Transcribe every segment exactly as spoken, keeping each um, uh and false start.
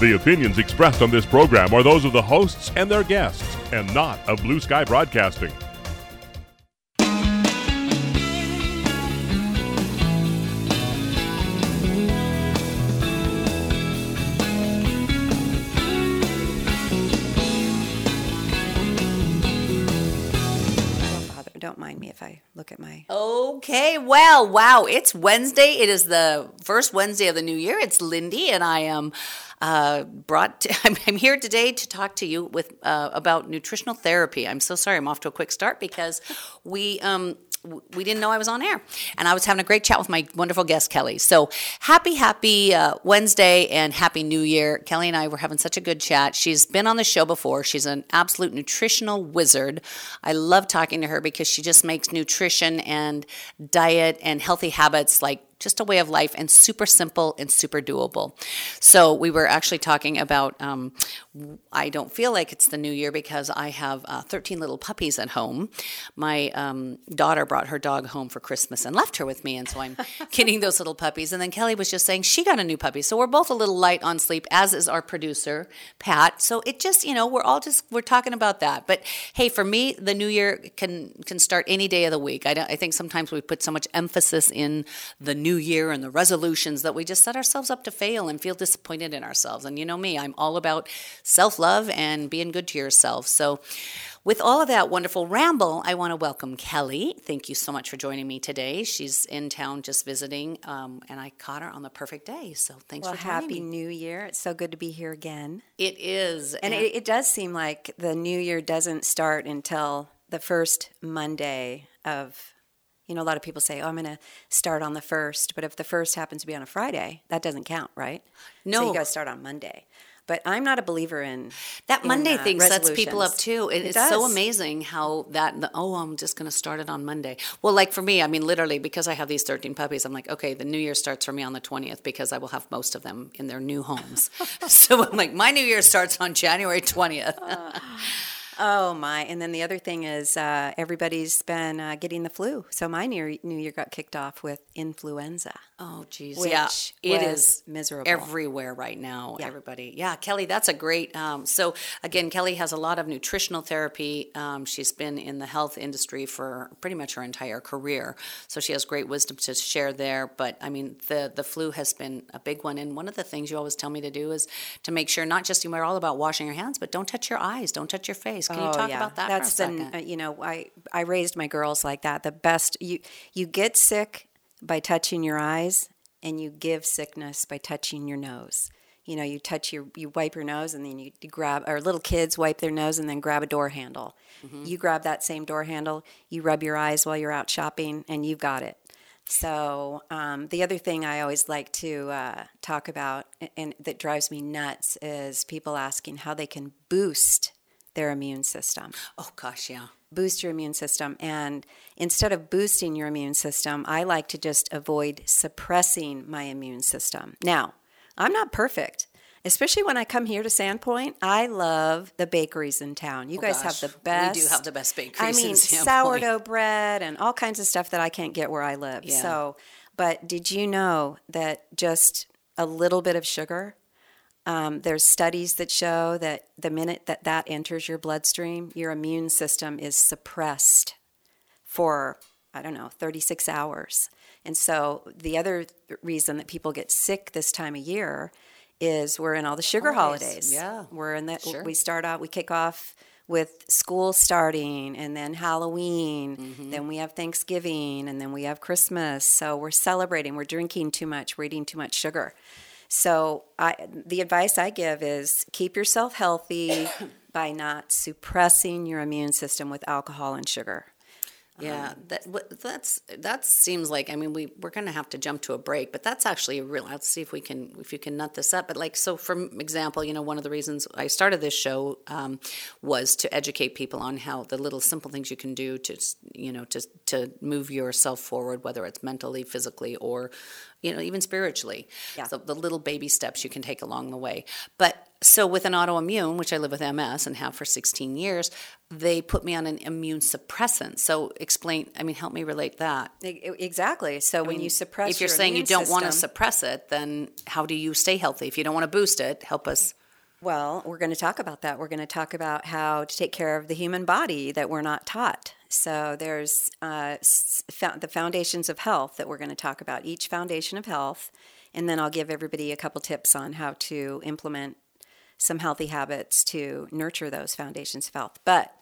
The opinions expressed on this program are those of the hosts and their guests, and not of Blue Sky Broadcasting. Don't mind me if I look at my... Okay, well, wow, it's Wednesday. It is the first Wednesday of the new year. It's Lindy, and I am uh, brought to, I'm, I'm here today to talk to you with uh, about nutritional therapy. I'm so sorry I'm off to a quick start because we... Um, we didn't know I was on air. And I was having a great chat with my wonderful guest, Kelly. So happy, happy uh, Wednesday and happy New Year. Kelly and I were having such a good chat. She's been on the show before. She's an absolute nutritional wizard. I love talking to her because she just makes nutrition and diet and healthy habits like just a way of life and super simple and super doable. So we were actually talking about, um, I don't feel like it's the new year because I have uh, thirteen little puppies at home. My um, daughter brought her dog home for Christmas and left her with me. And so I'm getting those little puppies. And then Kelly was just saying she got a new puppy. So we're both a little light on sleep, as is our producer, Pat. So it just, you know, we're all just, we're talking about that. But hey, for me, the new year can can start any day of the week. I, don't, I think sometimes we put so much emphasis in the new year and the resolutions that we just set ourselves up to fail and feel disappointed in ourselves. And you know me, I'm all about self-love and being good to yourself. So with all of that wonderful ramble, I want to welcome Kelly. Thank you so much for joining me today. She's in town just visiting, um, and I caught her on the perfect day. So thanks well, for joining happy me. New Year. It's so good to be here again. It is. And, and it, it does seem like the new year doesn't start until the first Monday of... You know, a lot of people say, oh, I'm going to start on the first. But if the first happens to be on a Friday, that doesn't count, right? No. So you got to start on Monday. But I'm not a believer in that in, Monday uh, thing sets people up too. It, it it's does. so amazing how that, the, oh, I'm just going to start it on Monday. Well, like for me, I mean, literally, because I have these thirteen puppies, I'm like, okay, the new year starts for me on the twentieth because I will have most of them in their new homes. So I'm like, my new year starts on January twentieth. uh. Oh, my. And then the other thing is uh, everybody's been uh, getting the flu. So my new, new year got kicked off with influenza. Oh, geez. Which yeah, it was is miserable. Everywhere right now, yeah. everybody. Yeah, Kelly, that's a great, um, so again, Kelly has a lot of nutritional therapy. Um, she's been in the health industry for pretty much her entire career. So she has great wisdom to share there. But I mean, the, the flu has been a big one. And one of the things you always tell me to do is to make sure, not just, you're all about washing your hands, but don't touch your eyes, don't touch your face. Can oh, you talk yeah. about that That's for a the, second? uh, you know, I, I raised my girls like that. The best, you you get sick by touching your eyes, and you give sickness by touching your nose. You know, you touch your, you wipe your nose, and then you, you grab, or little kids wipe their nose and then grab a door handle. Mm-hmm. You grab that same door handle, you rub your eyes while you're out shopping, and you've got it. So um, the other thing I always like to uh, talk about, and, and that drives me nuts, is people asking how they can boost their immune system. Oh, gosh, yeah. Boost your immune system. And instead of boosting your immune system, I like to just avoid suppressing my immune system. Now, I'm not perfect, especially when I come here to Sandpoint. I love the bakeries in town. You oh, guys gosh. have the best. We do have the best bakeries I mean, in Sandpoint. Sourdough bread and all kinds of stuff that I can't get where I live. Yeah. So, but did you know that just a little bit of sugar, Um, there's studies that show that the minute that that enters your bloodstream, your immune system is suppressed for, I don't know, thirty-six hours. And so the other reason that people get sick this time of year is we're in all the sugar Always. holidays. Yeah. We're in the, sure. we start out, we kick off with school starting, and then Halloween, mm-hmm. then we have Thanksgiving, and then we have Christmas. So we're celebrating, we're drinking too much, we're eating too much sugar. So I, the advice I give is keep yourself healthy by not suppressing your immune system with alcohol and sugar. Yeah, Um, that what- that's that seems like. I mean, we we're going to have to jump to a break, but that's actually a real. Let's see if we can if you can nut this up. But like, so for example, you know, one of the reasons I started this show um, was to educate people on how the little simple things you can do to you know to to move yourself forward, whether it's mentally, physically, or you know, even spiritually. Yeah. So the little baby steps you can take along the way. But so with an autoimmune, which I live with M S and have for sixteen years, they put me on an immune suppressant. So explain, I mean, help me relate that. Exactly. So I when mean, you suppress if you're your saying you immune don't want to system- suppress it, then how do you stay healthy? If you don't want to boost it, help us. Well, we're going to talk about that. We're going to talk about how to take care of the human body that we're not taught. So there's uh, the foundations of health that we're going to talk about, each foundation of health, and then I'll give everybody a couple tips on how to implement some healthy habits to nurture those foundations of health. But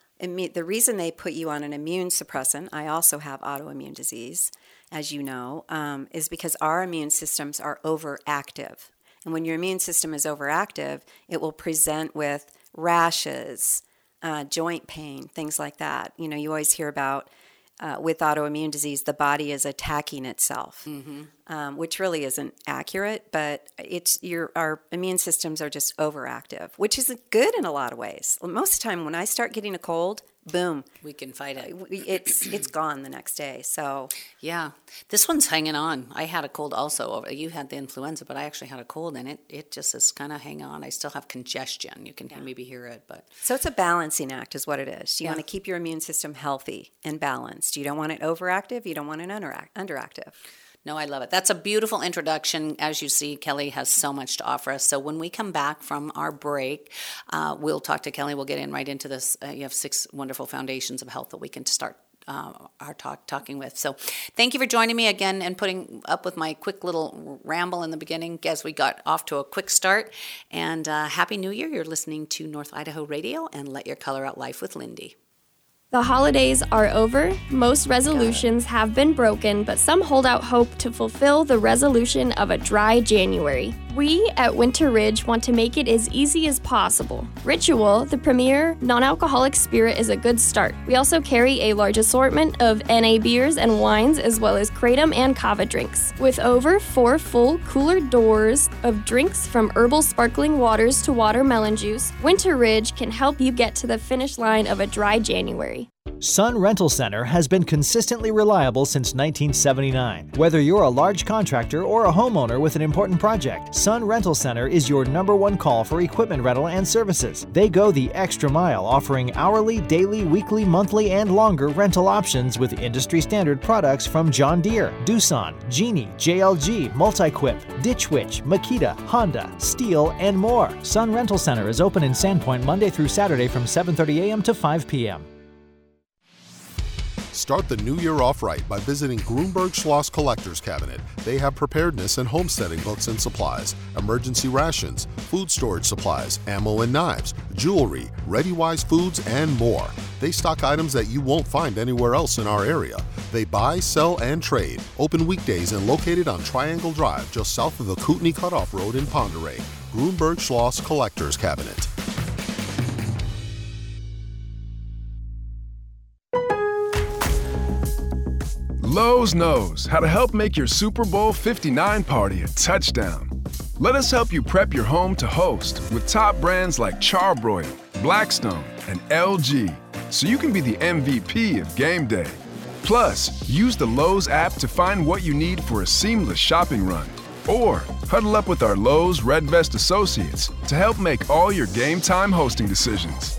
the reason they put you on an immune suppressant, I also have autoimmune disease, as you know, um, is because our immune systems are overactive. And when your immune system is overactive, it will present with rashes, uh, joint pain, things like that. You know, you always hear about uh, with autoimmune disease, the body is attacking itself, mm-hmm. um, which really isn't accurate. But it's your our immune systems are just overactive, which is good in a lot of ways. Most of the time, when I start getting a cold, boom, we can fight it. It's it's gone the next day. So yeah, this one's hanging on. I had a cold also. You had the influenza, but I actually had a cold, and it, it just is kind of hang on. I still have congestion. You can yeah. maybe hear it, but so it's a balancing act, is what it is. You yeah. want to keep your immune system healthy and balanced. You don't want it overactive. You don't want it underact- underactive. No, I love it. That's a beautiful introduction. As you see, Kelly has so much to offer us. So when we come back from our break, uh, we'll talk to Kelly. We'll get in right into this. Uh, you have six wonderful foundations of health that we can start uh, our talk talking with. So thank you for joining me again and putting up with my quick little ramble in the beginning as we got off to a quick start. And uh, Happy New Year. You're listening to North Idaho Radio and Let Your Color Out Life with Lindy. The holidays are over. Most resolutions have been broken, but some hold out hope to fulfill the resolution of a dry January. We at Winter Ridge want to make it as easy as possible. Ritual, the premier non-alcoholic spirit, is a good start. We also carry a large assortment of N A beers and wines, as well as Kratom and Kava drinks. With over four full cooler doors of drinks from herbal sparkling waters to watermelon juice, Winter Ridge can help you get to the finish line of a dry January. Sun Rental Center has been consistently reliable since nineteen seventy-nine. Whether you're a large contractor or a homeowner with an important project, Sun Rental Center is your number one call for equipment rental and services. They go the extra mile, offering hourly, daily, weekly, monthly, and longer rental options with industry-standard products from John Deere, Doosan, Genie, J L G, Multiquip, Ditch Witch, Makita, Honda, Steel, and more. Sun Rental Center is open in Sandpoint Monday through Saturday from seven thirty a.m. to five p.m. Start the new year off right by visiting Grunberg Schloss Collector's Cabinet. They have preparedness and homesteading books and supplies, emergency rations, food storage supplies, ammo and knives, jewelry, ReadyWise foods, and more. They stock items that you won't find anywhere else in our area. They buy, sell, and trade. Open weekdays and located on Triangle Drive, just south of the Kootenai Cutoff Road in Ponderay. Grunberg Schloss Collector's Cabinet. Lowe's knows how to help make your Super Bowl fifty-nine party a touchdown. Let us help you prep your home to host with top brands like Charbroil, Blackstone, and L G, so you can be the M V P of game day. Plus, use the Lowe's app to find what you need for a seamless shopping run. Or huddle up with our Lowe's Red Vest associates to help make all your game time hosting decisions.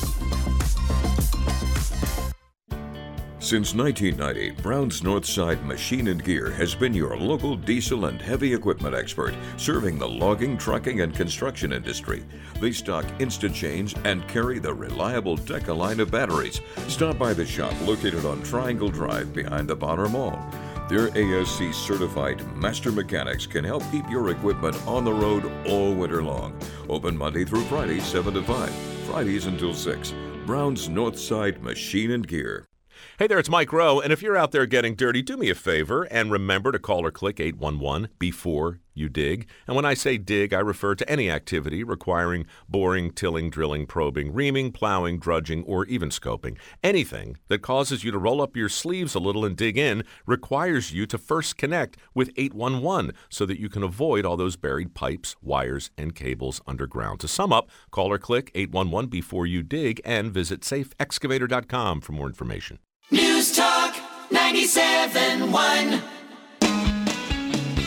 Since nineteen ninety, Brown's Northside Machine and Gear has been your local diesel and heavy equipment expert, serving the logging, trucking, and construction industry. They stock Instant Chains and carry the reliable Deca line of batteries. Stop by the shop located on Triangle Drive behind the Bonner Mall. Their A S C-certified master mechanics can help keep your equipment on the road all winter long. Open Monday through Friday, seven to five. Fridays until six. Brown's Northside Machine and Gear. Hey there, it's Mike Rowe, and if you're out there getting dirty, do me a favor and remember to call or click eight one one before you dig. And when I say dig, I refer to any activity requiring boring, tilling, drilling, probing, reaming, plowing, drudging, or even scoping. Anything that causes you to roll up your sleeves a little and dig in requires you to first connect with eight one one so that you can avoid all those buried pipes, wires, and cables underground. To sum up, call or click eight one one before you dig and visit safe excavator dot com for more information. News Talk ninety-seven point one.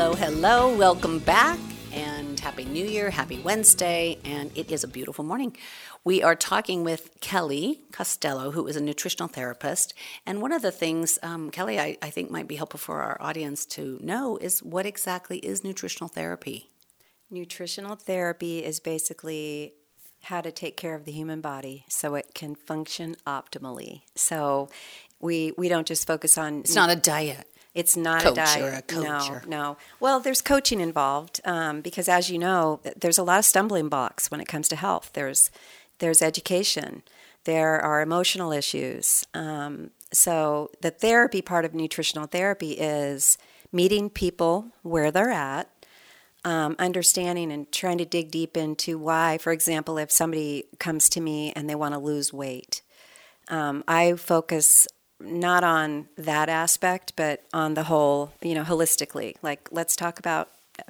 Hello, hello. Welcome back and Happy New Year. Happy Wednesday. And it is a beautiful morning. We are talking with Kelly Costello, who is a nutritional therapist. And one of the things, um, Kelly, I, I think might be helpful for our audience to know is what exactly is nutritional therapy? Nutritional therapy is basically how to take care of the human body so it can function optimally. So we we don't just focus on... It's not a diet. It's not coach a diet. Or a coach no, or... no. Well, there's coaching involved um, because, as you know, there's a lot of stumbling blocks when it comes to health. There's there's education. There are emotional issues. Um, so the therapy part of nutritional therapy is meeting people where they're at, um, understanding and trying to dig deep into why. For example, if somebody comes to me and they want to lose weight, um, I focus not on that aspect, but on the whole, you know, holistically. Like, let's talk about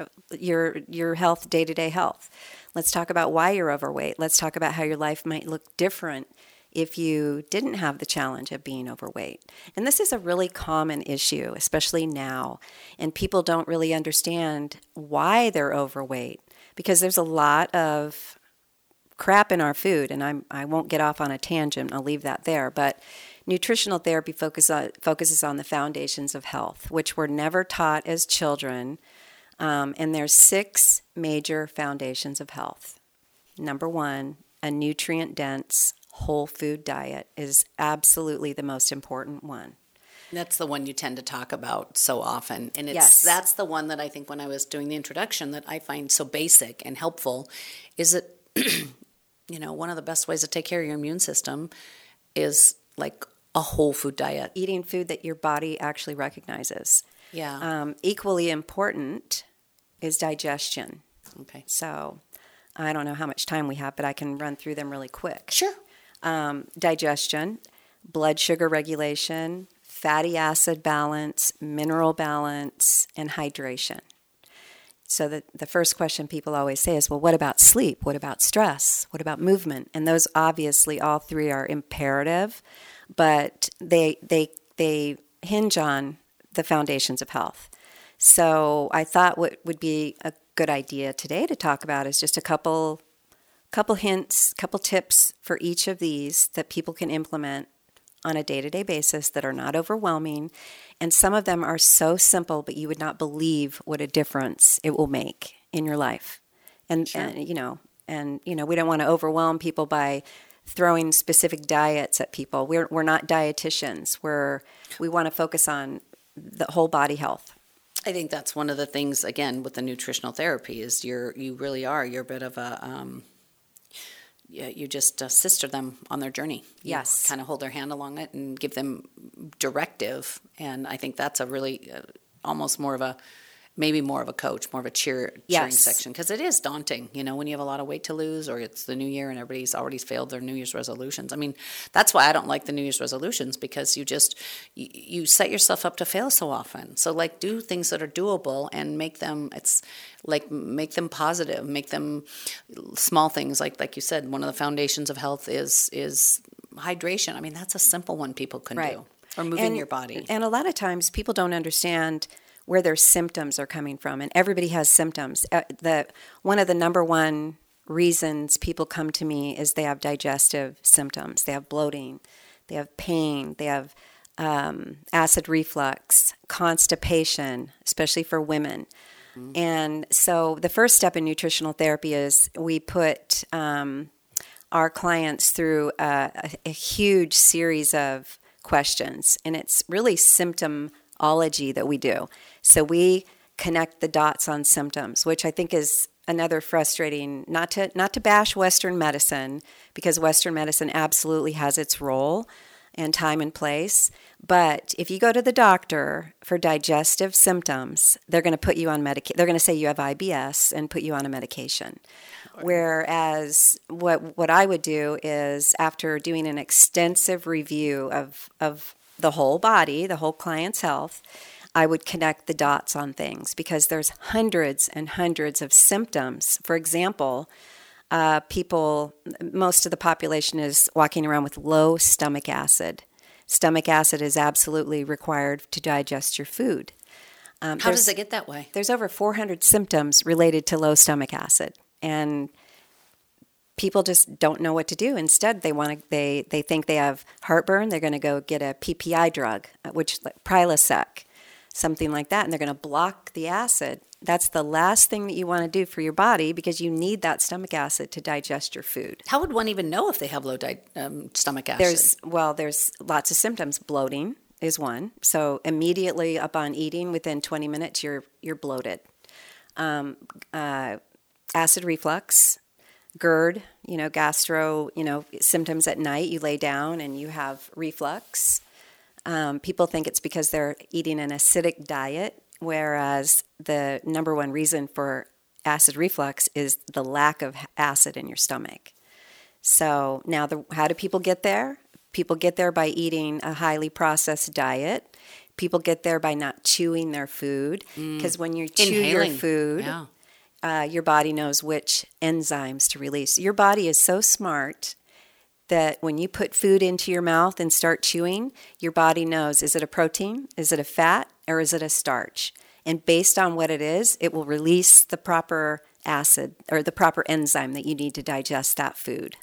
your your health, day-to-day health. Let's talk about why you're overweight. Let's talk about how your life might look different if you didn't have the challenge of being overweight. And this is a really common issue, especially now. And people don't really understand why they're overweight because there's a lot of crap in our food. And I'm, I won't get off on a tangent. I'll leave that there. But nutritional therapy focus on, focuses on the foundations of health, which were never taught as children. Um, and there's six major foundations of health. Number one, a nutrient-dense whole food diet is absolutely the most important one. That's the one you tend to talk about so often. And it's Yes. that's the one that I think when I was doing the introduction that I find so basic and helpful is that, you know, one of the best ways to take care of your immune system is like a whole food diet. Eating food that your body actually recognizes. Yeah. Um, equally important is digestion. Okay. So I don't know how much time we have, but I can run through them really quick. Sure. Um, digestion, blood sugar regulation, fatty acid balance, mineral balance, and hydration. So the, the first question people always say is, well, what about sleep? What about stress? What about movement? And those obviously all three are imperative, but they they they hinge on the foundations of health. So I thought what would be a good idea today to talk about is just a couple couple hints, couple tips for each of these that people can implement on a day-to-day basis that are not overwhelming. And some of them are so simple, but you would not believe what a difference it will make in your life. And, Sure. and you know, and you know, we don't want to overwhelm people by throwing specific diets at people. We're we're not dietitians. We're we want to focus on the whole body health. I think that's one of the things, again, with the nutritional therapy is you're, you really are, you're a bit of a, um, you, you just assist them on their journey. You Yes. kind of hold their hand along it and give them directive. And I think that's a really, uh, almost more of a, maybe more of a coach, more of a cheer, cheering Yes. section. Because it is daunting, you know, when you have a lot of weight to lose or it's the new year and everybody's already failed their New Year's resolutions. I mean, that's why I don't like the New Year's resolutions because you just, you, you set yourself up to fail so often. So like do things that are doable and make them, it's like make them positive, make them small things. Like, like you said, one of the foundations of health is, is hydration. I mean, that's a simple one people can Right. do. Or moving And- your body. And a lot of times people don't understand where their symptoms are coming from, and everybody has symptoms. Uh, the one of the number one reasons people come to me is they have digestive symptoms. They have bloating, they have pain, they have um, acid reflux, constipation, especially for women. Mm-hmm. And so the first step in nutritional therapy is we put um, our clients through a, a, a huge series of questions, and it's really symptomology that we do. So we connect the dots on symptoms, which I think is another frustrating, not to not to bash Western medicine, because Western medicine absolutely has its role and time and place. But if you go to the doctor for digestive symptoms, they're going to put you on medication. They're going to say you have I B S and put you on a medication. Whereas what what I would do is, after doing an extensive review of of the whole body, the whole client's health, I would connect the dots on things, because there's hundreds and hundreds of symptoms. For example, uh, people, most of the population is walking around with low stomach acid. Stomach acid is absolutely required to digest your food. Um, How there's- does it get that way? There's over four hundred symptoms related to low stomach acid, and people just don't know what to do. Instead, they want to they they think they have heartburn. They're going to go get a P P I drug, which like Prilosec, something like that, and they're going to block the acid. That's the last thing that you want to do for your body because you need that stomach acid to digest your food. How would one even know if they have low di- um, stomach acid? There's well, there's lots of symptoms. Bloating is one. So immediately upon eating, within twenty minutes, you're you're bloated. Um, uh, acid reflux, GERD, you know, gastro, you know, symptoms at night. You lay down and you have reflux. Um, people think it's because they're eating an acidic diet, whereas the number one reason for acid reflux is the lack of acid in your stomach. So now, the, how do people get there? People get there by eating a highly processed diet. People get there by not chewing their food, because mm. when you chew Inhaling. your food, yeah. uh, your body knows which enzymes to release. Your body is so smart that when you put food into your mouth and start chewing, your body knows, is it a protein, is it a fat, or is it a starch? And based on what it is, it will release the proper acid or the proper enzyme that you need to digest that food.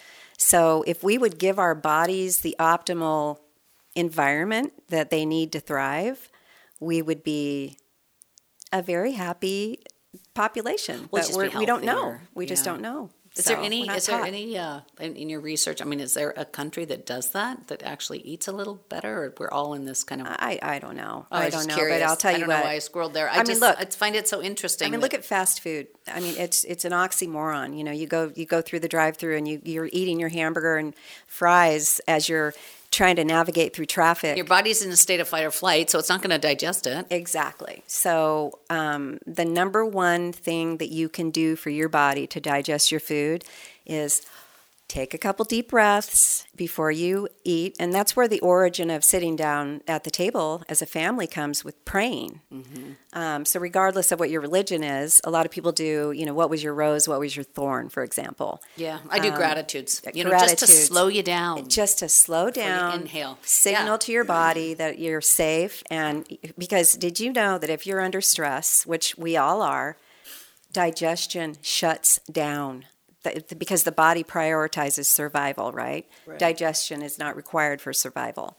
So if we would give our bodies the optimal environment that they need to thrive, we would be a very happy population. We'll but just we're, be we don't know. healthier. We Yeah. just don't know. Is So there any? we're not Is there taught. any uh, in, in your research? I mean, is there a country that does that? That actually eats a little better, or we're all in this kind of? I, I don't know. Oh, I was don't just know, curious. but I'll tell I you don't what. know why I squirreled there. I, I mean, just look. I find it so interesting. I mean, that- look at fast food. I mean, it's it's an oxymoron. You know, you go you go through the drive-through and you you're eating your hamburger and fries as you're trying to navigate through traffic. your body's in a state of fight or flight, so it's not going to digest it. Exactly. So um, the number one thing that you can do for your body to digest your food is take a couple deep breaths before you eat. And that's where the origin of sitting down at the table as a family comes, with praying. Mm-hmm. Um, so regardless of what your religion is, a lot of people do, you know, what was your rose, what was your thorn, for example. Yeah, I do Um, gratitudes. You know, just to gratitudes. slow you down. Just to slow down, inhale. signal Yeah. to your body that you're safe. And because did you know that if you're under stress, which we all are, digestion shuts down? That- Because the body prioritizes survival, right? Right. Digestion is not required for survival.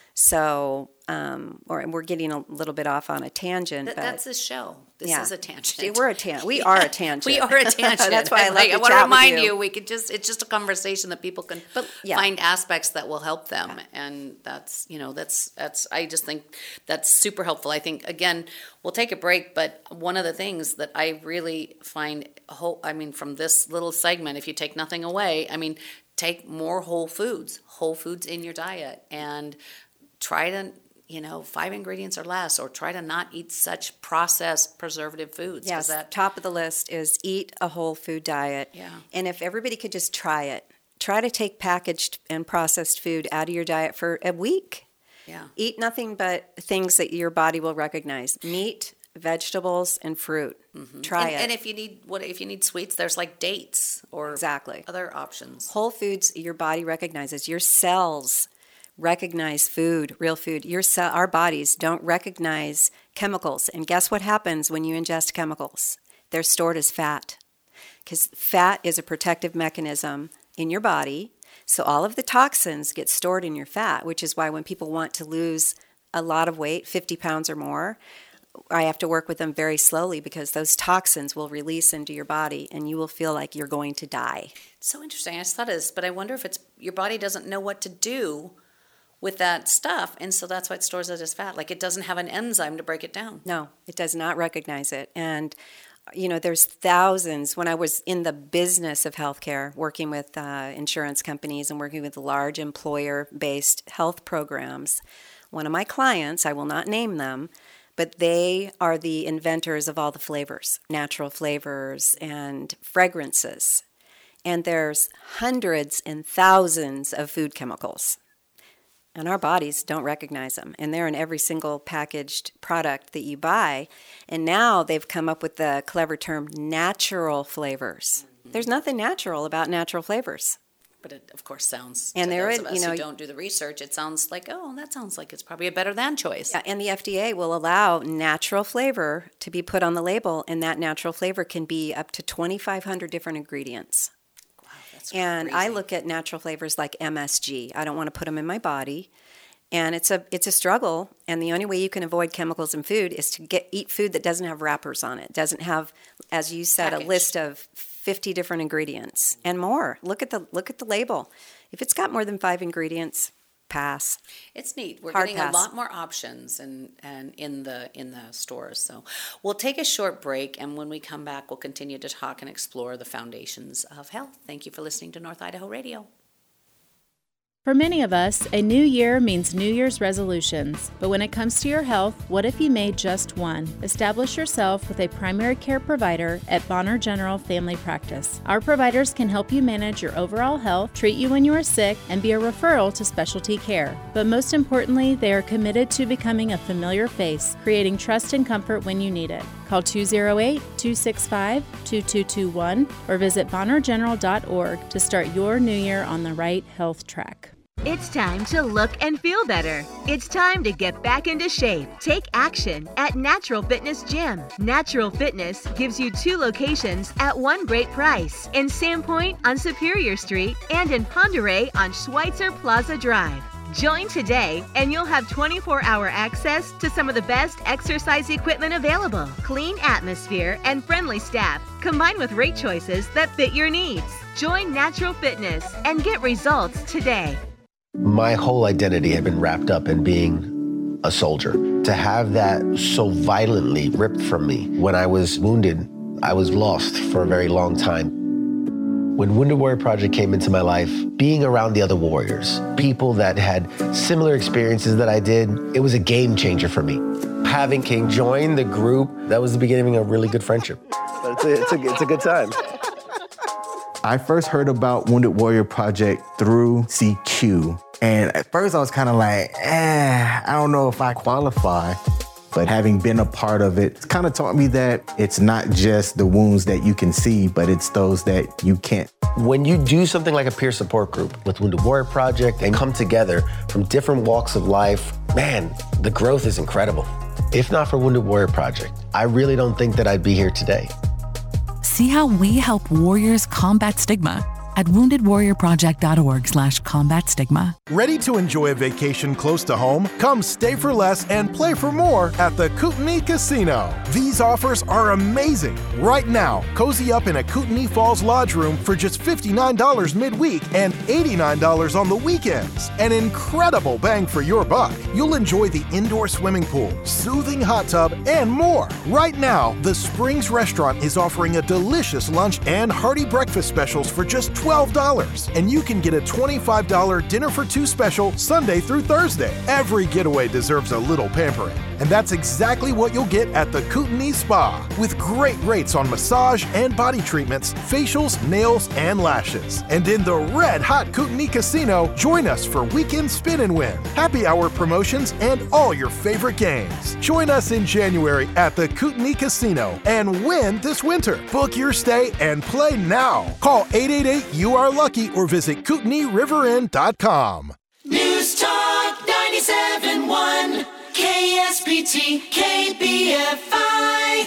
So, um, or we're getting a little bit off on a tangent, That- but that's a show. This yeah. is a tangent. See, we're a tan- we are a tangent. We are a tangent. That's why I And, love like, to I want to chat with remind you. you, we could just, it's just a conversation that people can But, yeah. find aspects that will help them. And that's, you know, that's, that's, I just think that's super helpful. I think, again, we'll take a break, but one of the things that I really find, whole, I mean, from this little segment, if you take nothing away, I mean, take more whole foods, whole foods in your diet, and try to, you know, five ingredients or less, or try to not eat such processed preservative foods. 'cause yes, that, top of the list is eat a whole food diet. Yeah. And if everybody could just try it, try to take packaged and processed food out of your diet for a week. yeah. Eat nothing but things that your body will recognize: meat, vegetables, and fruit. Try and, it. and if you need what if you need sweets, there's like dates or Exactly. other options. Whole foods your body recognizes. Your cells recognize food, real food. Your cell, our bodies don't recognize chemicals. And guess what happens when you ingest chemicals? They're stored as fat, because fat is a protective mechanism in your body. So all of the toxins get stored in your fat, which is why when people want to lose a lot of weight, fifty pounds or more, I have to work with them very slowly, because those toxins will release into your body and you will feel like you're going to die. It's so interesting. I just thought of this, but I wonder if it's your body doesn't know what to do with that stuff, and so that's why it stores it as fat. Like, it doesn't have an enzyme to break it down. No, it does not recognize it. And, you know, there's thousands. When I was in the business of healthcare, working with uh, insurance companies and working with large employer-based health programs, one of my clients, I will not name them, but they are the inventors of all the flavors, natural flavors and fragrances. And there's hundreds and thousands of food chemicals. And our bodies don't recognize them. And they're in every single packaged product that you buy. And now they've come up with the clever term natural flavors. There's nothing natural about natural flavors. But it, of course, sounds, and to there those is, of us you know, who don't do the research, it sounds like, oh, that sounds like it's probably a better than choice. Yeah, and the F D A will allow natural flavor to be put on the label, and that natural flavor can be up to twenty-five hundred different ingredients. Wow, that's And crazy. I look at natural flavors like M S G. I don't want to put them in my body. And it's a it's a struggle, and the only way you can avoid chemicals in food is to get eat food that doesn't have wrappers on it, doesn't have, as you said, Packaged. a list of fifty different ingredients and more. Look at the look at the label. If it's got more than five ingredients, pass. It's neat. We're Hard getting pass. a lot more options and and in the in the stores. So we'll take a short break, and when we come back, we'll continue to talk and explore the foundations of health. Thank you for listening to North Idaho Radio. For many of us, a new year means New Year's resolutions. But when it comes to your health, what if you made just one? Establish yourself with a primary care provider at Bonner General Family Practice. Our providers can help you manage your overall health, treat you when you are sick, and be a referral to specialty care. But most importantly, they are committed to becoming a familiar face, creating trust and comfort when you need it. Call two oh eight, two six five, two two two one or visit bonner general dot org to start your new year on the right health track. It's time to look and feel better. It's time to get back into shape. Take action at Natural Fitness Gym. Natural Fitness gives you two locations at one great price, in Sandpoint on Superior Street and in Ponderay on Schweitzer Plaza Drive. Join today and you'll have twenty-four hour access to some of the best exercise equipment available. Clean atmosphere and friendly staff combined with rate choices that fit your needs. Join Natural Fitness and get results today. My whole identity had been wrapped up in being a soldier. To have that so violently ripped from me when I was wounded, I was lost for a very long time. When Wounded Warrior Project came into my life, being around the other warriors, people that had similar experiences that I did, it was a game changer for me. Having King join the group, that was the beginning of a really good friendship. But it's a, it's a, it's a good time. I first heard about Wounded Warrior Project through C Q. And at first I was kind of like, eh, I don't know if I qualify. But having been a part of it, it's kind of taught me that it's not just the wounds that you can see, but it's those that you can't. When you do something like a peer support group with Wounded Warrior Project and come together from different walks of life, man, the growth is incredible. If not for Wounded Warrior Project, I really don't think that I'd be here today. See how we help warriors combat stigma at wounded warrior project dot org slash combat stigma. Ready to enjoy a vacation close to home? Come stay for less and play for more at the Kootenai Casino. These offers are amazing. Right now, cozy up in a Kootenai Falls Lodge room for just fifty-nine dollars midweek and eighty-nine dollars on the weekends. An incredible bang for your buck. You'll enjoy the indoor swimming pool, soothing hot tub, and more. Right now, the Springs Restaurant is offering a delicious lunch and hearty breakfast specials for just twelve dollars, and you can get a twenty-five dollars dinner for two special Sunday through Thursday. Every getaway deserves a little pampering, and that's exactly what you'll get at the Kootenai Spa, with great rates on massage and body treatments, facials, nails, and lashes. And in the red-hot Kootenai Casino, join us for weekend spin and win, happy hour promotions, and all your favorite games. Join us in January at the Kootenai Casino and win this winter. Book your stay and play now. Call eight eight eight you are lucky or visit Kootenai River Inn dot com. News Talk ninety-seven point one, K S P T, K B F I.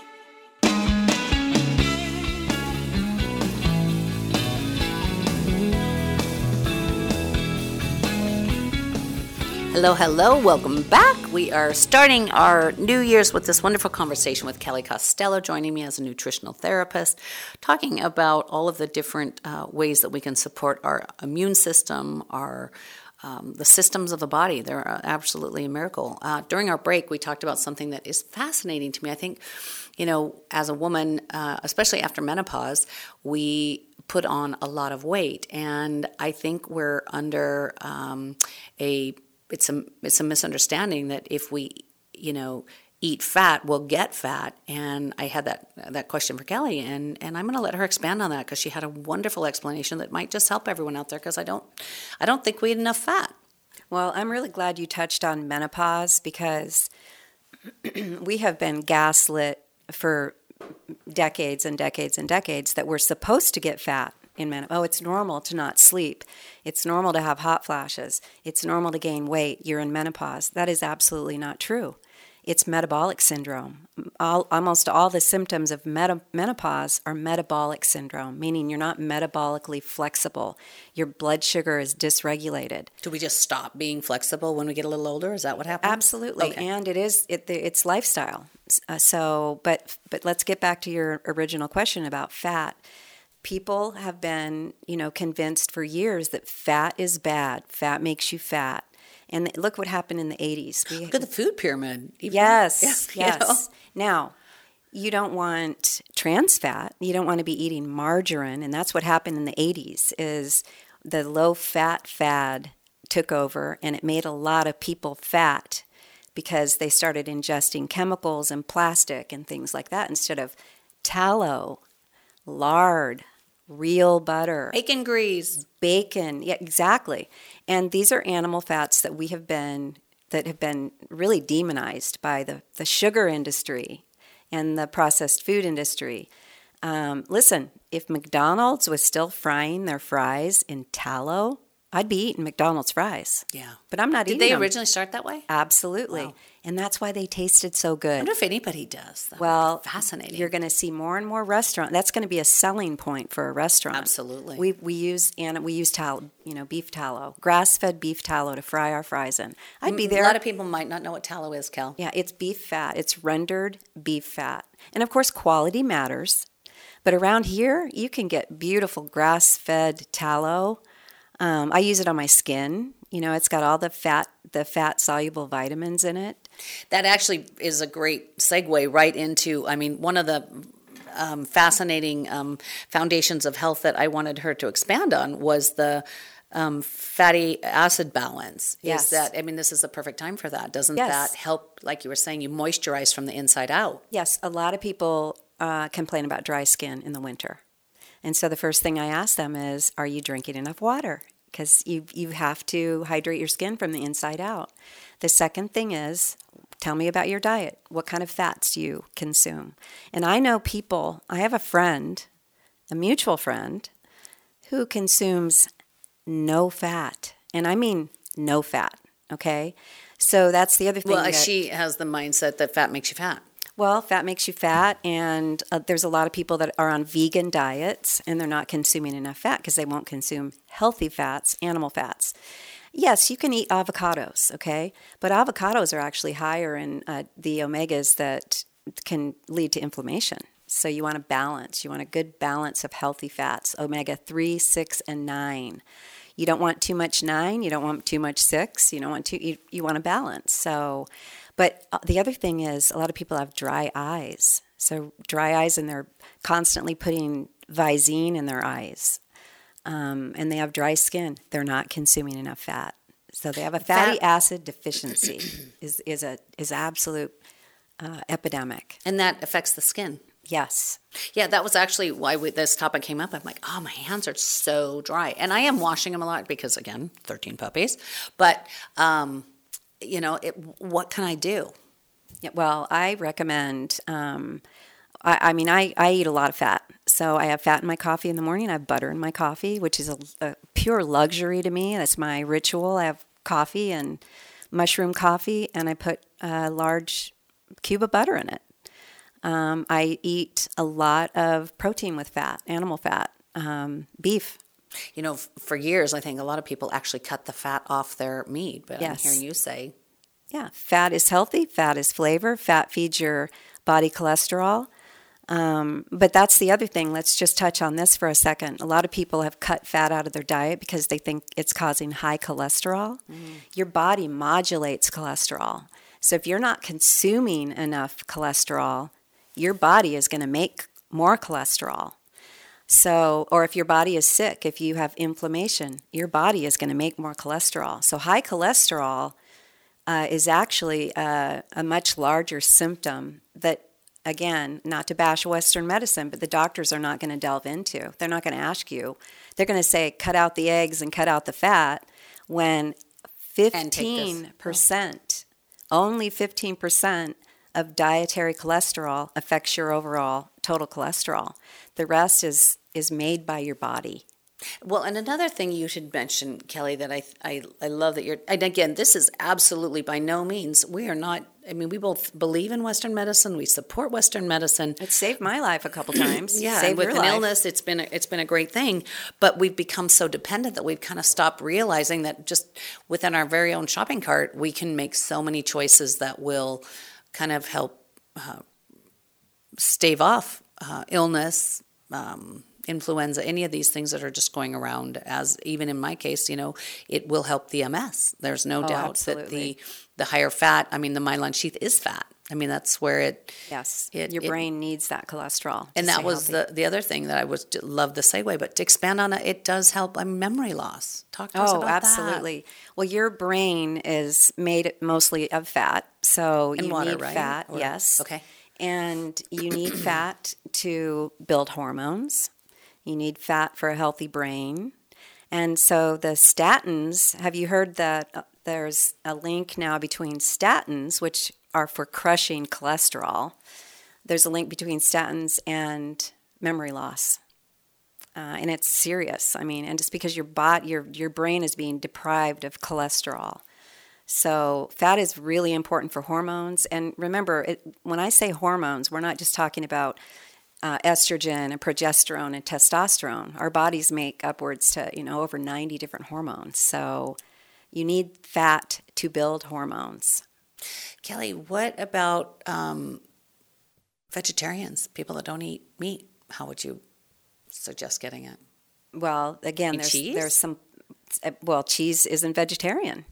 Hello, hello, welcome back. We are starting our New Year's with this wonderful conversation with Kelly Costello, joining me as a nutritional therapist, talking about all of the different uh, ways that we can support our immune system, our um, the systems of the body. They're absolutely a miracle. Uh, during our break, we talked about something that is fascinating to me. I think, you know, as a woman, uh, especially after menopause, we put on a lot of weight, and I think we're under um, a It's a it's a misunderstanding that if we, you know, eat fat, we'll get fat. And I had that that question for Kelly, and, and I'm going to let her expand on that because she had a wonderful explanation that might just help everyone out there, because I don't I don't think we eat enough fat. Well, I'm really glad you touched on menopause, because we have been gaslit for decades and decades and decades that we're supposed to get fat. in menopause. Oh, it's normal to not sleep. It's normal to have hot flashes. It's normal to gain weight. You're in menopause. That is absolutely not true. It's metabolic syndrome. All, almost all the symptoms of meta, menopause are metabolic syndrome, meaning you're not metabolically flexible. Your blood sugar is dysregulated. Do we just stop being flexible when we get a little older? Is that what happens? Absolutely, Okay. and it is it, it's lifestyle. Uh, so, but but let's get back to your original question about fat. People have been, you know, convinced for years that fat is bad. Fat makes you fat. And look what happened in the eighties. We, Look at the food pyramid. Even, yes, yeah, yes. You know? Now, you don't want trans fat. You don't want to be eating margarine. And that's what happened in the eighties is the low-fat fad took over, and it made a lot of people fat because they started ingesting chemicals and plastic and things like that instead of tallow, lard, real butter. Bacon grease. Bacon, yeah, exactly. And these are animal fats that we have been, that have been really demonized by the, the sugar industry and the processed food industry. Um, listen, if McDonald's was still frying their fries in tallow, I'd be eating McDonald's fries. Yeah. But I'm not Did eating they them. originally start that way? Absolutely. Wow. And that's why they tasted so good. I wonder if anybody does. That well, would be fascinating. You're going to see more and more restaurants. That's going to be a selling point for a restaurant. Absolutely. We we use and we use tallow, you know, beef tallow, grass-fed beef tallow to fry our fries in. I'd be there. A lot of people might not know what tallow is, Cal. Yeah, it's beef fat. It's rendered beef fat. And of course, quality matters. But around here, you can get beautiful grass-fed tallow. Um, I use it on my skin. You know, it's got all the fat, the fat-soluble vitamins in it. That actually is a great segue right into, I mean, one of the um, fascinating um, foundations of health that I wanted her to expand on was the um, fatty acid balance. Yes. Is that, I mean, this is the perfect time for that. Doesn't Yes. that help, like you were saying, you moisturize from the inside out? Yes, a lot of people uh, complain about dry skin in the winter. And so the first thing I ask them is, are you drinking enough water? Because you you have to hydrate your skin from the inside out. The second thing is, tell me about your diet. What kind of fats do you consume? And I know people, I have a friend, a mutual friend, who consumes no fat. And I mean no fat, okay? So that's the other thing. Well, that, she has the mindset that fat makes you fat. Well, fat makes you fat, and uh, there's a lot of people that are on vegan diets, and they're not consuming enough fat because they won't consume healthy fats, animal fats. Yes, you can eat avocados, okay? But avocados are actually higher in uh, the omegas that can lead to inflammation. So you want a balance. You want a good balance of healthy fats, omega three, six, and nine. You don't want too much nine. You don't want too much six. You don't want too, you, you want a balance. So... But the other thing is a lot of people have dry eyes. So dry eyes, and they're constantly putting Visine in their eyes. Um, and they have dry skin. They're not consuming enough fat. So they have a fatty Fat- acid deficiency is, is a is absolute uh, epidemic. And that affects the skin. Yes. Yeah, that was actually why we, this topic came up. I'm like, oh, my hands are so dry. And I am washing them a lot because, again, thirteen puppies. But... Um, you know, it, what can I do? Yeah, well, I recommend, um, I, I mean, I, I eat a lot of fat. So I have fat in my coffee in the morning. I have butter in my coffee, which is a, a pure luxury to me. That's my ritual. I have coffee and mushroom coffee, and I put a large cube of butter in it. Um, I eat a lot of protein with fat, animal fat, um, beef. You know, f- for years, I think a lot of people actually cut the fat off their meat. But Yes. I'm hearing you say, Yeah, fat is healthy. Fat is flavor. Fat feeds your body cholesterol. Um, but that's the other thing. Let's just touch on this for a second. A lot of people have cut fat out of their diet because they think it's causing high cholesterol. Mm. Your body modulates cholesterol. So if you're not consuming enough cholesterol, your body is going to make more cholesterol. So, or if your body is sick, if you have inflammation, your body is going to make more cholesterol. So high cholesterol uh, is actually a, a much larger symptom that, again, not to bash Western medicine, but the doctors are not going to delve into. They're not going to ask you. They're going to say, cut out the eggs and cut out the fat, when fifteen percent, only fifteen percent of dietary cholesterol affects your overall total cholesterol. The rest is is made by your body. Well, and another thing you should mention, Kelly, that I, I I love that you're, and again, this is absolutely by no means, we are not, I mean, we both believe in Western medicine, we support Western medicine. It saved my life a couple times. Yeah, saved and with your an life. illness, it's been, a, it's been a great thing, but we've become so dependent that we've kind of stopped realizing that just within our very own shopping cart, we can make so many choices that will kind of help uh, stave off uh, illness, um, influenza, any of these things that are just going around, as even in my case, you know, it will help the M S. There's no Oh, doubt absolutely. that the the higher fat, I mean, the myelin sheath is fat. I mean, that's where it... Yes, it, your it- brain needs that cholesterol. And to that stay was healthy. the, the other thing that I was love the segue, but to expand on it, it does help um, memory loss. Talk to us Oh, about absolutely. Well, your brain is made mostly of fat, so And you water, need right? fat. Or- yes. okay. And you need fat to build hormones. You need fat for a healthy brain. And so the statins, have you heard that uh, there's a link now between statins, which are for crushing cholesterol? There's a link between statins and memory loss. Uh, and it's serious. I mean, and just because your bot, your your brain is being deprived of cholesterol. So fat is really important for hormones. And remember, it, when I say hormones, we're not just talking about uh, estrogen and progesterone and testosterone. Our bodies make upwards to, you know, over ninety different hormones. So you need fat to build hormones. Kelly, what about um, vegetarians, people that don't eat meat? How would you suggest getting it? Well, again, And there's cheese? there's some. Well, cheese isn't vegetarian.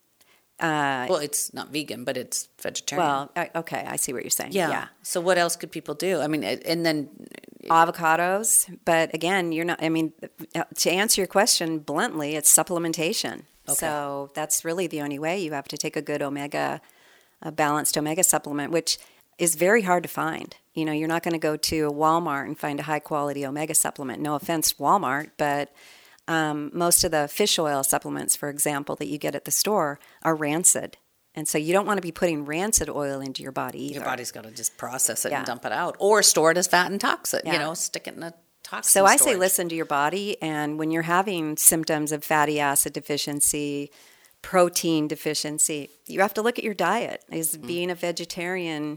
Uh, Well, it's not vegan, but it's vegetarian. well, I- okay, I see what you're saying. yeah. yeah. So what else could people do? I mean, it- and then Avocados, but again, you're not, I mean, to answer your question bluntly, it's supplementation. Okay. So that's really the only way. You have to take a good omega, a balanced omega supplement, which is very hard to find. You know, you're not going to go to a Walmart and find a high quality omega supplement. No offense, Walmart, but um, most of the fish oil supplements, for example, that you get at the store are rancid. And so you don't want to be putting rancid oil into your body either. your body's got to just process it Yeah. and dump it out, or store it as fat and toxic. You Yeah. know, stick it in a toxin So I say storage. listen to your body, and when you're having symptoms of fatty acid deficiency, protein deficiency, you have to look at your diet. Is Mm-hmm. being a vegetarian,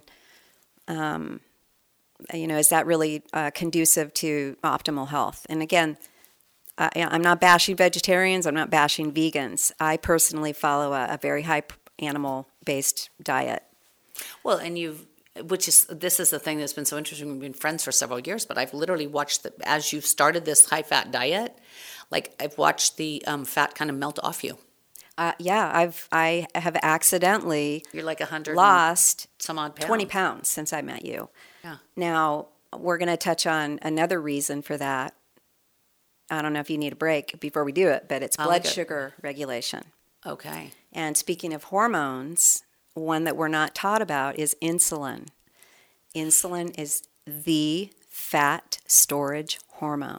um, you know, is that really uh, conducive to optimal health? And again, uh, I'm not bashing vegetarians. I'm not bashing vegans. I personally follow a, a very high p- animal-based diet. Well, and you've, which is, this is the thing that's been so interesting. We've been friends for several years, but I've literally watched the, as you've started this high-fat diet, like I've watched the um, fat kind of melt off you. Uh, yeah, I've I have accidentally You're like a hundred lost some odd pounds. twenty pounds since I met you. Yeah. Now, we're going to touch on another reason for that. I don't know if you need a break before we do it, but it's I'll blood look at- sugar regulation. Okay. And speaking of hormones, one that we're not taught about is insulin. Insulin is the fat storage hormone.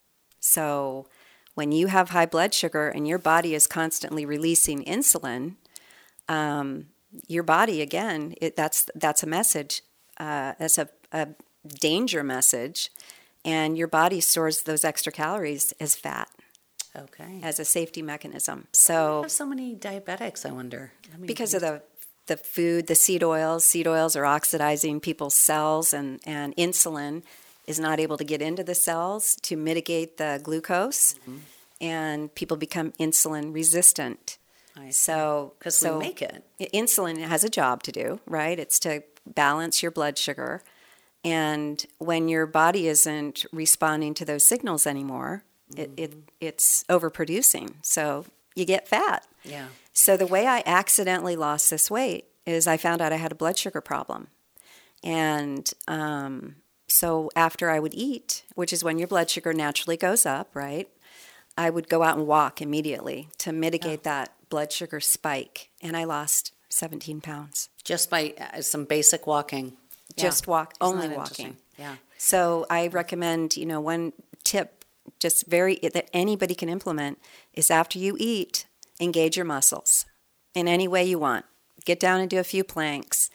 So when you have high blood sugar and your body is constantly releasing insulin, um, your body, again, it, that's that's a message. Uh, that's a, a danger message. And your body stores those extra calories as fat. Okay. As a safety mechanism. Why So do we have so many diabetics, I wonder? I mean, because of the the food, the seed oils, seed oils are oxidizing people's cells, and, and insulin is not able to get into the cells to mitigate the glucose, Mm-hmm. and people become insulin resistant. I see. So 'Cause we so make it. Insulin has a job to do, right? It's to balance your blood sugar, and when your body isn't responding to those signals anymore, it, it it's overproducing. So you get fat. Yeah. So the way I accidentally lost this weight is I found out I had a blood sugar problem. And um, so after I would eat, which is when your blood sugar naturally goes up, right? I would go out and walk immediately to mitigate that blood sugar spike. And I lost seventeen pounds. Just by uh, some basic walking. Just Yeah. walk, Isn't only that walking. interesting? Yeah. So I recommend, you know, one tip, just very, that anybody can implement is after you eat, engage your muscles in any way you want. Get down and do a few planks.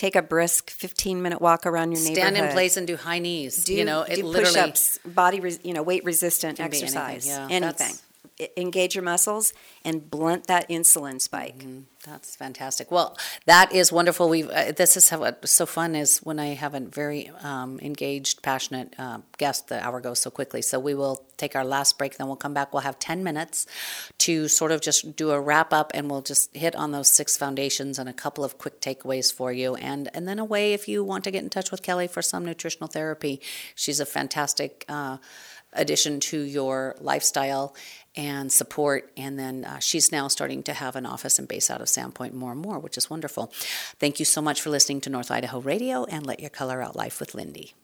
take a brisk fifteen-minute walk around your Stand neighborhood. in place and do high knees. Do, you know, it do literally push-ups, body, res, you know, weight-resistant can be exercise, anything. Yeah, anything. that's- I- Engage your muscles and blunt that insulin spike. Mm-hmm. That's fantastic. Well, that is wonderful. We've uh, this is how what's so fun is when I have a very um, engaged, passionate uh, guest. The hour goes so quickly. So we will take our last break, then we'll come back. We'll have ten minutes to sort of just do a wrap up, and we'll just hit on those six foundations and a couple of quick takeaways for you, and and then a way if you want to get in touch with Kelly for some nutritional therapy. She's a fantastic uh, addition to your lifestyle and support. And then uh, she's now starting to have an office and base out of Sandpoint more and more, which is wonderful. Thank you so much for listening to North Idaho Radio and Let Your Color Out Life with Lindy.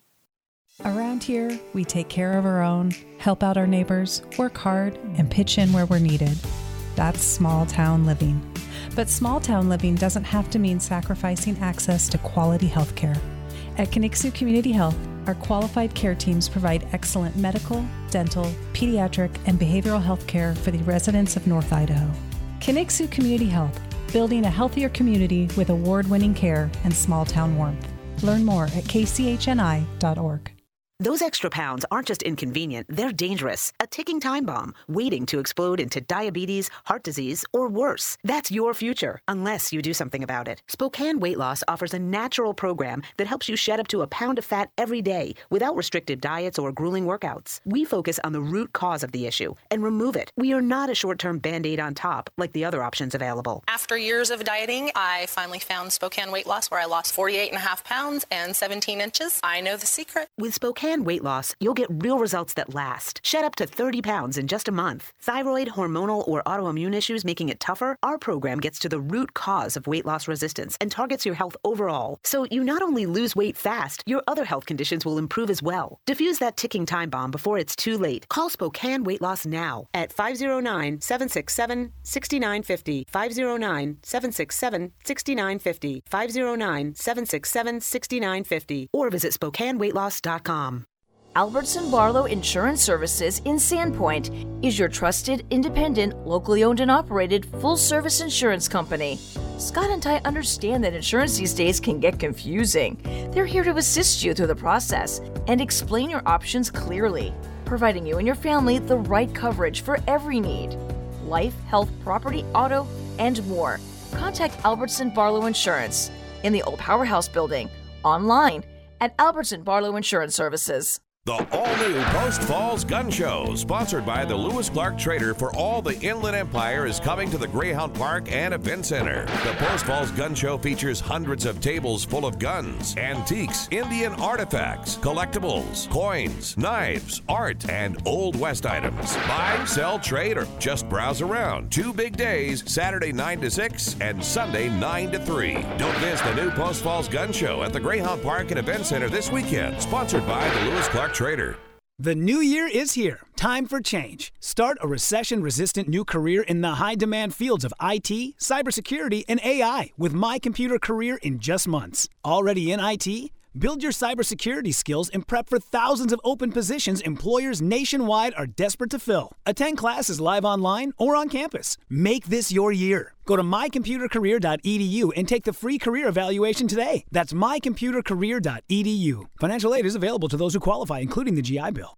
Around here, we take care of our own, help out our neighbors, work hard, and pitch in where we're needed. That's small town living. But small town living doesn't have to mean sacrificing access to quality health care. At Connexu Community Health, our qualified care teams provide excellent medical, dental, pediatric, and behavioral health care for the residents of North Idaho. Connexu Community Health, building a healthier community with award-winning care and small-town warmth. Learn more at k c h n i dot org. Those extra pounds aren't just inconvenient, they're dangerous. A ticking time bomb, waiting to explode into diabetes, heart disease, or worse. That's your future, unless you do something about it. Spokane Weight Loss offers a natural program that helps you shed up to a pound of fat every day without restrictive diets or grueling workouts. We focus on the root cause of the issue and remove it. We are not a short-term Band-Aid on top like the other options available. After years of dieting, I finally found Spokane Weight Loss, where I lost forty-eight and a half pounds and seventeen inches. I know the secret. With Spokane Weight Loss, you'll get real results that last. Shed up to thirty pounds in just a month. Thyroid, hormonal, or autoimmune issues making it tougher? Our program gets to the root cause of weight loss resistance and targets your health overall. So you not only lose weight fast, your other health conditions will improve as well. Diffuse that ticking time bomb before it's too late. Call Spokane Weight Loss now at five oh nine, seven six seven, six nine five oh, five oh nine, seven six seven, six nine five oh, five oh nine, seven six seven, six nine five oh, or visit spokane weight loss dot com. Albertson Barlow Insurance Services in Sandpoint is your trusted, independent, locally owned and operated full-service insurance company. Scott and Ty understand that insurance these days can get confusing. They're here to assist you through the process and explain your options clearly, providing you and your family the right coverage for every need. Life, health, property, auto, and more. Contact Albertson Barlow Insurance in the old Powerhouse building, online at Albertson Barlow Insurance Services. The all-new Post Falls Gun Show, sponsored by the Lewis Clark Trader for all the Inland Empire, is coming to the Greyhound Park and Event Center. The Post Falls Gun Show features hundreds of tables full of guns, antiques, Indian artifacts, collectibles, coins, knives, art, and Old West items. Buy, sell, trade, or just browse around. Two big days, Saturday nine to six and Sunday nine to three. Don't miss the new Post Falls Gun Show at the Greyhound Park and Event Center this weekend, sponsored by the Lewis Clark Trader. The new year is here. Time for change. Start a recession-resistant new career in the high-demand fields of I T, cybersecurity, and A I with My Computer Career in just months. Already in I T? Build your cybersecurity skills and prep for thousands of open positions employers nationwide are desperate to fill. Attend classes live online or on campus. Make this your year. Go to my computer career dot e d u and take the free career evaluation today. That's my computer career dot e d u. Financial aid is available to those who qualify, including the G I Bill.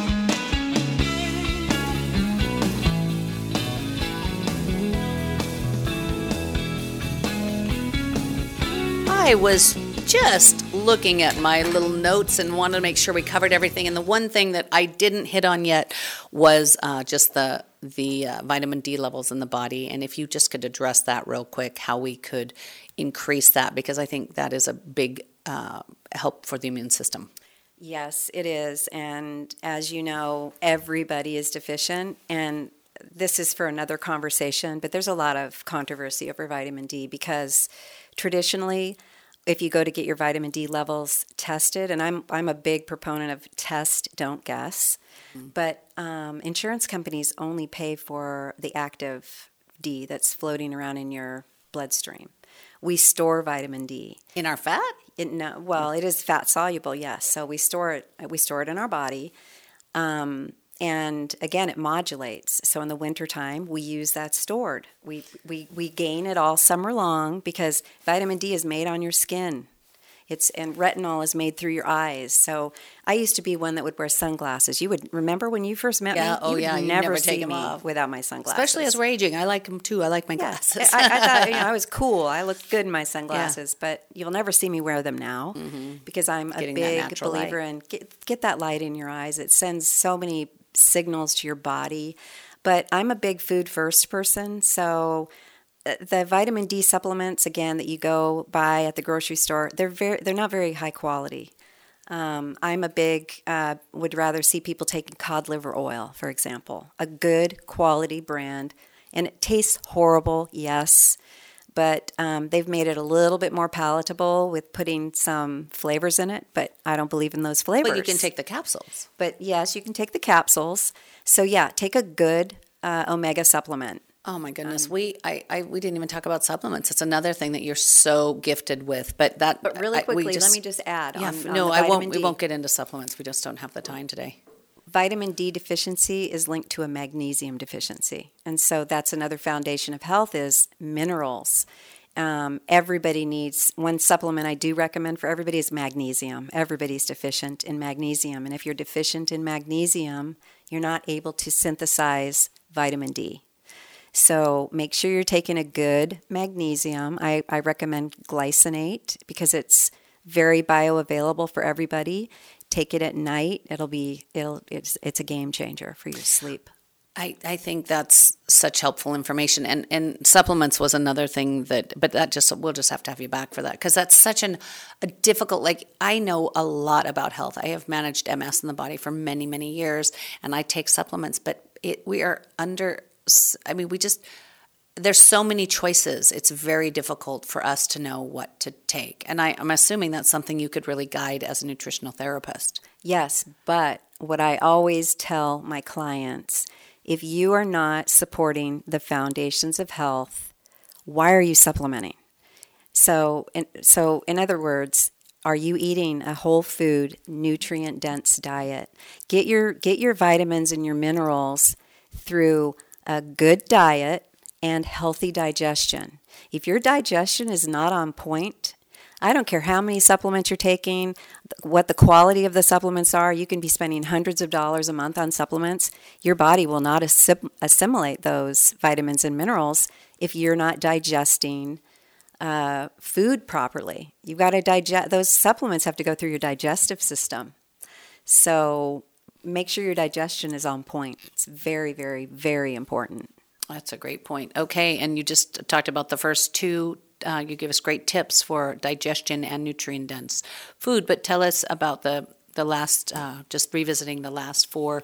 I was just looking at my little notes and wanted to make sure we covered everything. And the one thing that I didn't hit on yet was uh, just the the uh, vitamin D levels in the body. And if you just could address that real quick, how we could increase that, because I think that is a big uh, help for the immune system. Yes, it is. And as you know, everybody is deficient. And this is for another conversation, but there's a lot of controversy over vitamin D because traditionally, if you go to get your vitamin D levels tested, and I'm I'm a big proponent of test, don't guess, mm-hmm. but um, insurance companies only pay for the active D that's floating around in your bloodstream. We store vitamin D in our fat. It, no, well, it is fat soluble, yes. So we store it. We store it in our body, um, And again, it modulates. So in the wintertime, we use that stored. We, we, we gain it all summer long because vitamin D is made on your skin. It's and retinol is made through your eyes. So I used to be one that would wear sunglasses. You would remember when you first met yeah, me? Oh you would yeah, you never, never see take them me off without my sunglasses. Especially as we're aging, I like them too. I like my yeah. glasses. I, I thought you know I was cool. I looked good in my sunglasses, yeah. but you'll never see me wear them now mm-hmm. because I'm Getting a big believer light. in get, get that light in your eyes. It sends so many signals to your body. But I'm a big food first person, so the vitamin D supplements, again, that you go buy at the grocery store, they're very, they're not very high quality. Um, I'm a big, uh, would rather see people taking cod liver oil, for example, a good quality brand. And it tastes horrible, yes, but um, they've made it a little bit more palatable with putting some flavors in it, but I don't believe in those flavors. But you can take the capsules. But yes, you can take the capsules. So yeah, take a good uh, omega supplement. Oh my goodness, um, we I, I we didn't even talk about supplements. It's another thing that you're so gifted with. But that, but really quickly, I, just, let me just add. Yeah, on, no, on I won't. D. We won't get into supplements. We just don't have the time today. Vitamin D deficiency is linked to a magnesium deficiency, and so that's another foundation of health is minerals. Um, everybody needs one supplement I do recommend for everybody is magnesium. Everybody's deficient in magnesium, and if you're deficient in magnesium, you're not able to synthesize vitamin D. So make sure you're taking a good magnesium. I, I recommend glycinate because it's very bioavailable for everybody. Take it at night. It'll be it'll it's it's a game changer for your sleep. I, I think that's such helpful information, and, and supplements was another thing that, but that just we'll just have to have you back for that because that's such an a difficult. Like I know a lot about health. I have managed M S in the body for many many years, and I take supplements, but it we are under. I mean, we just, there's so many choices. It's very difficult for us to know what to take. And I, I'm assuming that's something you could really guide as a nutritional therapist. Yes, but what I always tell my clients, if you are not supporting the foundations of health, why are you supplementing? So, in, so in other words, are you eating a whole food, nutrient-dense diet? Get your get your vitamins and your minerals through a good diet and healthy digestion. If your digestion is not on point, I don't care how many supplements you're taking, what the quality of the supplements are. You can be spending hundreds of dollars a month on supplements. Your body will not assim- assimilate those vitamins and minerals if you're not digesting uh, food properly. You've got to digest. Those supplements have to go through your digestive system. So make sure your digestion is on point. It's very, very, very important. That's a great point. Okay, and you just talked about the first two. Uh, you give us great tips for digestion and nutrient-dense food, but tell us about the the last. Uh, just revisiting the last four.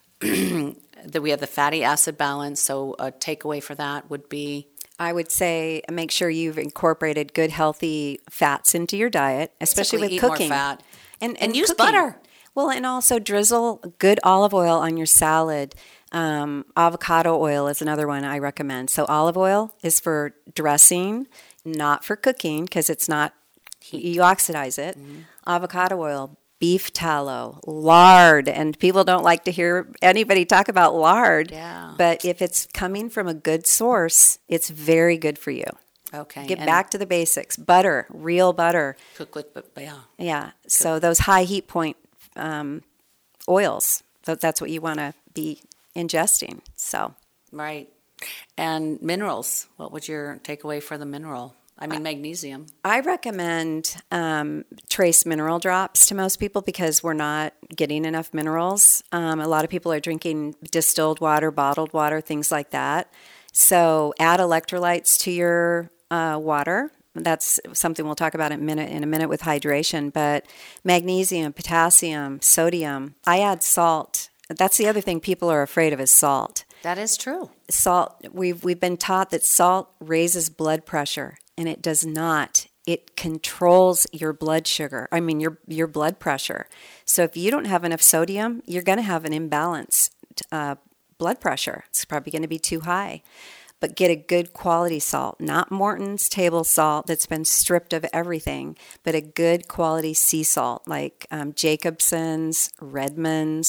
That we have the fatty acid balance. So a takeaway for that would be. I would say make sure you've incorporated good, healthy fats into your diet, especially with eat cooking. More fat. And, and, and use cooking. butter. Well, and also drizzle good olive oil on your salad. Um, avocado oil is another one I recommend. So olive oil is for dressing, not for cooking because it's not, you oxidize it. Mm-hmm. Avocado oil, beef tallow, lard, and people don't like to hear anybody talk about lard. Yeah. But if it's coming from a good source, it's very good for you. Okay. Get and back to the basics. Butter, real butter. Cook with, but yeah. Yeah. Cook. So those high heat point um, oils, that's what you want to be ingesting. So. Right. And minerals. What would your takeaway for the mineral? I mean, magnesium. I recommend um, trace mineral drops to most people because we're not getting enough minerals. Um, a lot of people are drinking distilled water, bottled water, things like that. So add electrolytes to your uh, water. That's something we'll talk about in a minute, in a minute with hydration. But magnesium, potassium, sodium. I add salt. That's the other thing people are afraid of is salt. That is true. Salt. We've we've been taught that salt raises blood pressure, and it does not. It controls your blood sugar. I mean your your blood pressure. So if you don't have enough sodium, you're going to have an imbalanced uh, blood pressure. It's probably going to be too high. But get a good quality salt, not Morton's table salt that's been stripped of everything, but a good quality sea salt like um, Jacobson's, Redmond's,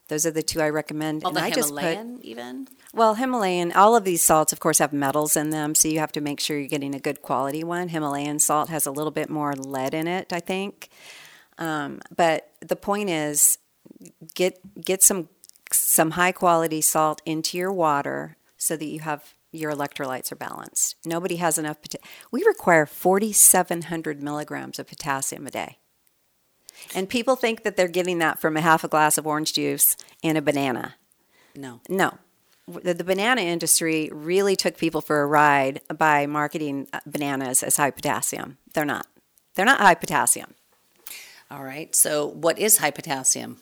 Those are the two I recommend. All and the I Himalayan just put, even? Well, Himalayan, all of these salts, of course, have metals in them, so you have to make sure you're getting a good quality one. Himalayan salt has a little bit more lead in it, I think. Um, but the point is, get get some some high quality salt into your water so that you have your electrolytes are balanced. Nobody has enough. Pota- we require forty-seven hundred milligrams of potassium a day. And people think that they're getting that from a half a glass of orange juice and a banana. No. No. The, the banana industry really took people for a ride by marketing bananas as high potassium. They're not. They're not high potassium. All right. So what is high potassium?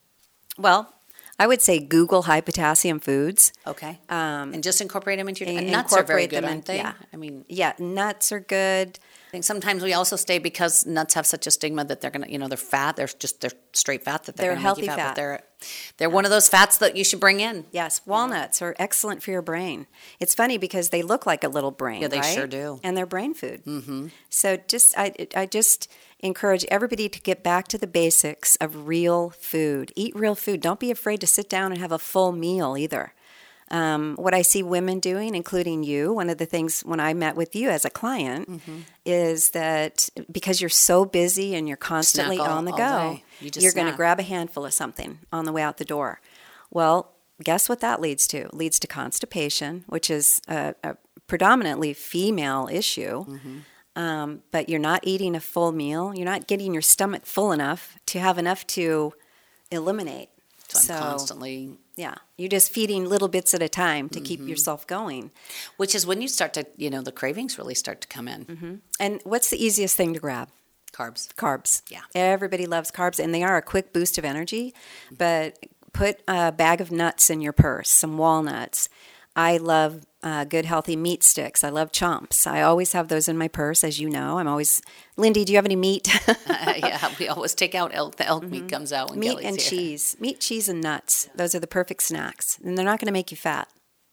Well, I would say Google high potassium foods. Okay. Um, and just incorporate them into your... and And nuts are very incorporate good, them in- aren't they? yeah. I mean... Yeah, nuts are good. I think sometimes we also stay because nuts have such a stigma that they're gonna, you know, they're fat. They're just they're straight fat that they're, They're gonna healthy make you fat. fat. But they're they're one of those fats that you should bring in. Yes, walnuts are excellent for your brain. It's funny because they look like a little brain. Yeah, they right? sure do. And they're brain food. Mm-hmm. So just I I just encourage everybody to get back to the basics of real food. Eat real food. Don't be afraid to sit down and have a full meal either. Um, what I see women doing, including you, one of the things when I met with you as a client Mm-hmm. is that because you're so busy and you're constantly Snack all- on the all go, day. You just you're going to snack. grab a handful of something on the way out the door. Well, guess what that leads to? It leads to constipation, which is a, a predominantly female issue. Mm-hmm. Um, but you're not eating a full meal. You're not getting your stomach full enough to have enough to eliminate. So I'm constantly... Yeah, you're just feeding little bits at a time to keep Mhm. yourself going. Which is when you start to, you know, the cravings really start to come in. Mm-hmm. And what's the easiest thing to grab? Carbs. Carbs. Yeah. Everybody loves carbs, and they are a quick boost of energy. But put a bag of nuts in your purse, some walnuts. I love uh, good, healthy meat sticks. I love chomps. I always have those in my purse, as you know. I'm always, Lindy, do you have any meat? uh, yeah, we always take out elk. The elk meat comes out when Meat Kelly's and here. cheese. Meat, cheese, and nuts. Those are the perfect snacks. And they're not going to make you fat.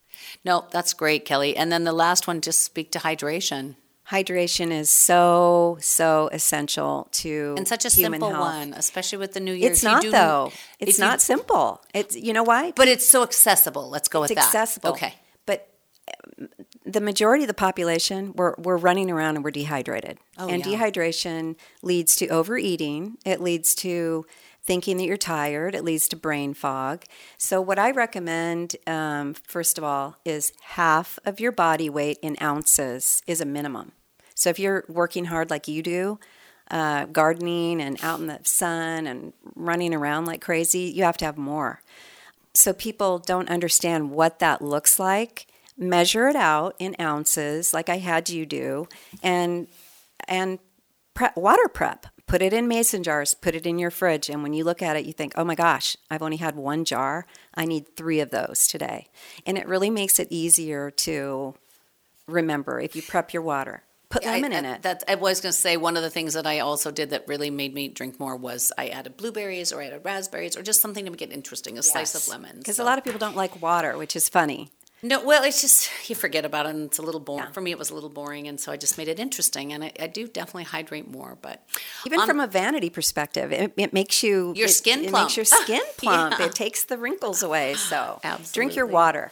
No, that's great, Kelly. And then the last one, just speak to hydration. Hydration is so, so essential to And such a human simple health. one, especially with the New Year. It's If you not, do- though. if It's you- not simple. It's, you know why? But it's so accessible. Let's go It's with that. accessible. Okay. But um, the majority of the population, we're, we're running around and we're dehydrated. Oh, and yeah. dehydration leads to overeating. It leads to thinking that you're tired. It leads to brain fog. So what I recommend, um, first of all, is half of your body weight in ounces is a minimum. So if you're working hard like you do, uh, gardening and out in the sun and running around like crazy, you have to have more. So people don't understand what that looks like. Measure it out in ounces like I had you do, and and prep, water prep. Put it in mason jars, put it in your fridge, and when you look at it, you think, oh my gosh, I've only had one jar. I need three of those today. And it really makes it easier to remember if you prep your water. Put lemon I, in I, it. That, I was going to say one of the things that I also did that really made me drink more was I added blueberries or I added raspberries or just something to make it interesting, a slice of lemon. Because So- a lot of people don't like water, which is funny. No, well, it's just you forget about it, and it's a little boring. For me, it was a little boring, and so I just made it interesting. And I, I do definitely hydrate more, but Even um, from a vanity perspective, it, it makes you Your it- skin it plump. makes your skin plump. Yeah. It takes the wrinkles away. So drink Absolutely. your water.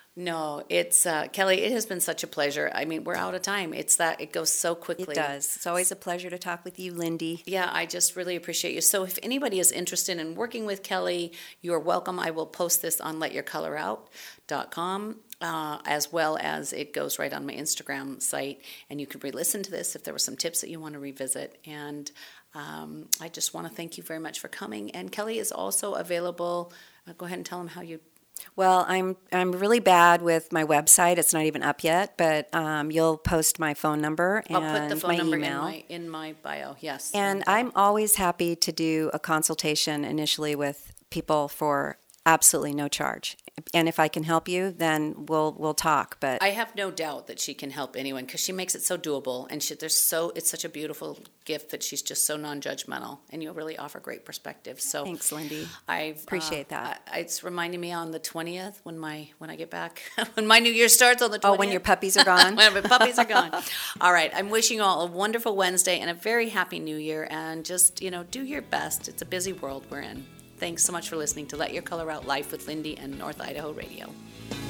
No, it's uh, Kelly. It has been such a pleasure. I mean, we're out of time. It's that it goes so quickly. It does. It's always a pleasure to talk with you, Lindy. Yeah, I just really appreciate you. So if anybody is interested in working with Kelly, you're welcome. I will post this on let your color out dot com. Uh, as well as it goes right on my Instagram site, and you can re-listen to this if there were some tips that you want to revisit. And um, I just want to thank you very much for coming. And Kelly is also available. Uh, go ahead and tell them how you. Well, I'm I'm really bad with my website. It's not even up yet, but um, you'll post my phone number and I'll put the phone my number email. in my in my bio. Yes, And I'm always happy to do a consultation initially with people for absolutely no charge. And if I can help you, then we'll we'll talk. But I have no doubt that she can help anyone because she makes it so doable, and she, there's so it's such a beautiful gift that she's just so non-judgmental, and you really offer great perspective. So thanks, Lindy. I Appreciate that. I, it's reminding me on the twentieth when my when I get back when my new year starts on the twentieth. Oh, when your puppies are gone? When my puppies are gone. All right. I'm wishing you all a wonderful Wednesday and a very happy New Year, and just you know do your best. It's a busy world we're in. Thanks so much for listening to Let Your Color Out Life with Lindy and North Idaho Radio.